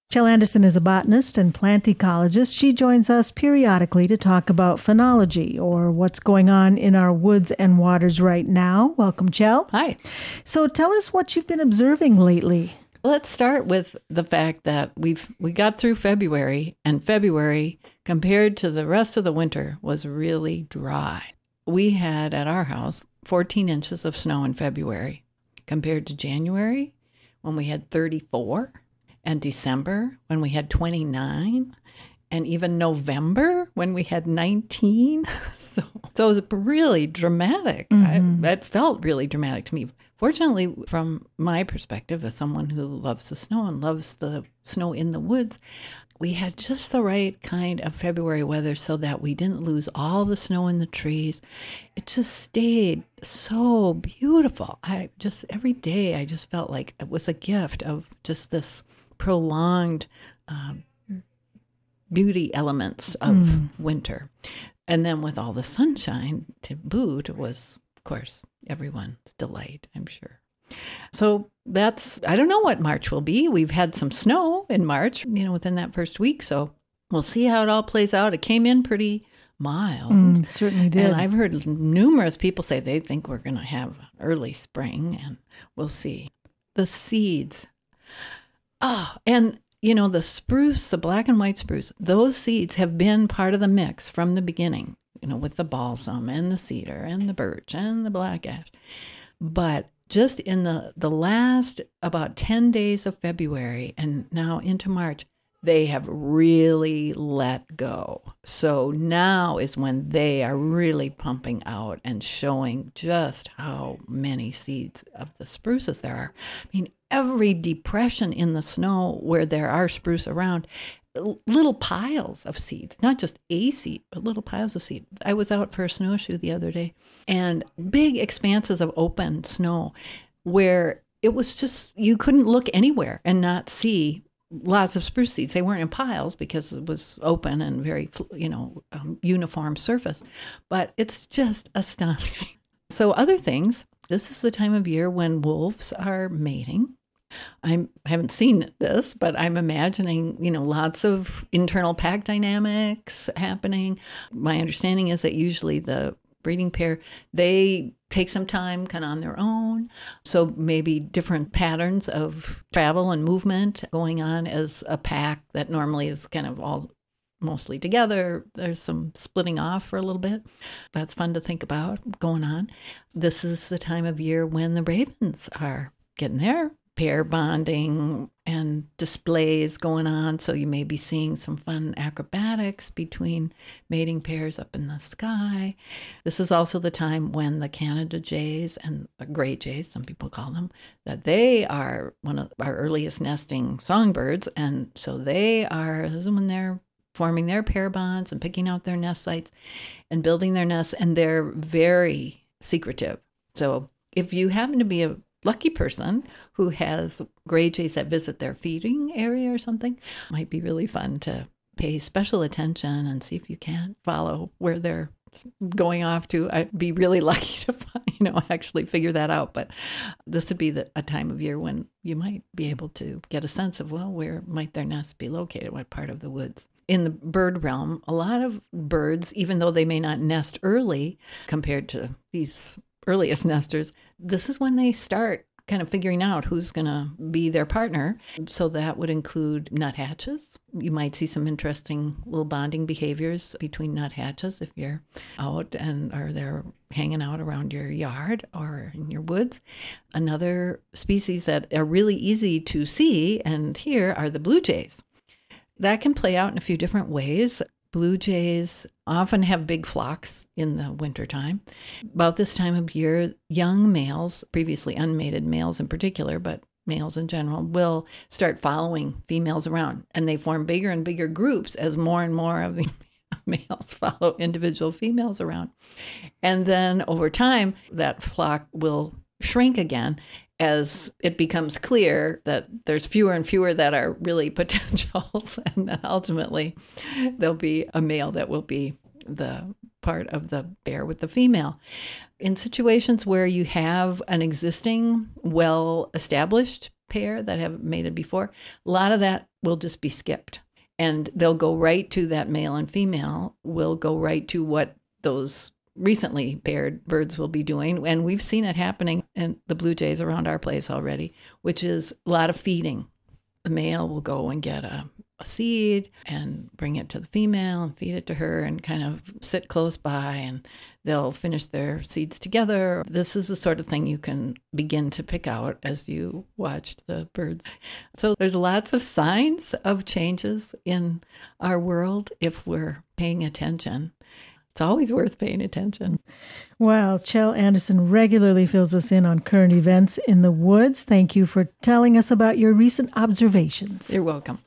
Chell Anderson is a botanist and plant ecologist. She joins us periodically to talk about phenology, or what's going on in our woods and waters right now. Welcome, Chell. Hi. So tell us what you've been observing lately. Let's start with the fact that we got through February, and February, compared to the rest of the winter, was really dry. We had at our house 14 inches of snow in February, compared to January, when we had 34. And December, when we had 29, and even November, when we had 19. So it was really dramatic. It felt really dramatic to me. Fortunately, from my perspective, as someone who loves the snow and loves the snow in the woods, we had just the right kind of February weather so that we didn't lose all the snow in the trees. It just stayed so beautiful. Every day, I just felt like it was a gift of just this prolonged beauty elements of winter. And then with all the sunshine to boot, it was, of course, everyone's delight, I'm sure. So I don't know what March will be. We've had some snow in March, within that first week. So we'll see how it all plays out. It came in pretty mild. It certainly did. And I've heard numerous people say they think we're going to have early spring, and we'll see. The seeds. And the spruce, the black and white spruce, those seeds have been part of the mix from the beginning, with the balsam and the cedar and the birch and the black ash. But just in the last about 10 days of February and now into March, they have really let go. So now is when they are really pumping out and showing just how many seeds of the spruces there are. I mean, every depression in the snow where there are spruce around, little piles of seeds, not just a seed, but little piles of seed. I was out for a snowshoe the other day, and big expanses of open snow where it was just, you couldn't look anywhere and not see lots of spruce seeds. They weren't in piles because it was open and very, uniform surface. But it's just astonishing. So other things, this is the time of year when wolves are mating. I haven't seen this, but I'm imagining, lots of internal pack dynamics happening. My understanding is that usually the breeding pair, they take some time kind of on their own. So maybe different patterns of travel and movement going on as a pack that normally is kind of all mostly together. There's some splitting off for a little bit. That's fun to think about going on. This is the time of year when the ravens are getting their pair bonding and displays going on. So you may be seeing some fun acrobatics between mating pairs up in the sky. This is also the time when the Canada jays and the great jays, some people call them, that they are one of our earliest nesting songbirds. And so this is when they're forming their pair bonds and picking out their nest sites and building their nests. And they're very secretive. So if you happen to be a lucky person who has gray jays that visit their feeding area or something, might be really fun to pay special attention and see if you can't follow where they're going off to. I'd be really lucky to actually figure that out. But this would be a time of year when you might be able to get a sense of, where might their nest be located, what part of the woods. In the bird realm, a lot of birds, even though they may not nest early compared to these earliest nesters, this is when they start kind of figuring out who's going to be their partner. So that would include nuthatches. You might see some interesting little bonding behaviors between nuthatches if you're out or they're hanging out around your yard or in your woods. Another species that are really easy to see and hear are the blue jays. That can play out in a few different ways. Blue jays often have big flocks in the wintertime. About this time of year, young males, previously unmated males in particular, but males in general, will start following females around. And they form bigger and bigger groups as more and more of the males follow individual females around. And then over time, that flock will shrink again as it becomes clear that there's fewer and fewer that are really potentials, and then ultimately there'll be a male that will be the part of the pair with the female. In situations where you have an existing, well-established pair that have mated before, a lot of that will just be skipped. And they'll go right to that male and female, will go right to what those recently paired birds will be doing. And we've seen it happening in the blue jays around our place already, which is a lot of feeding. The male will go and get a seed and bring it to the female and feed it to her and kind of sit close by, and they'll finish their seeds together. This is the sort of thing you can begin to pick out as you watch the birds. So there's lots of signs of changes in our world if we're paying attention. It's always worth paying attention. Well, Kjell Andersen regularly fills us in on current events in the woods. Thank you for telling us about your recent observations. You're welcome.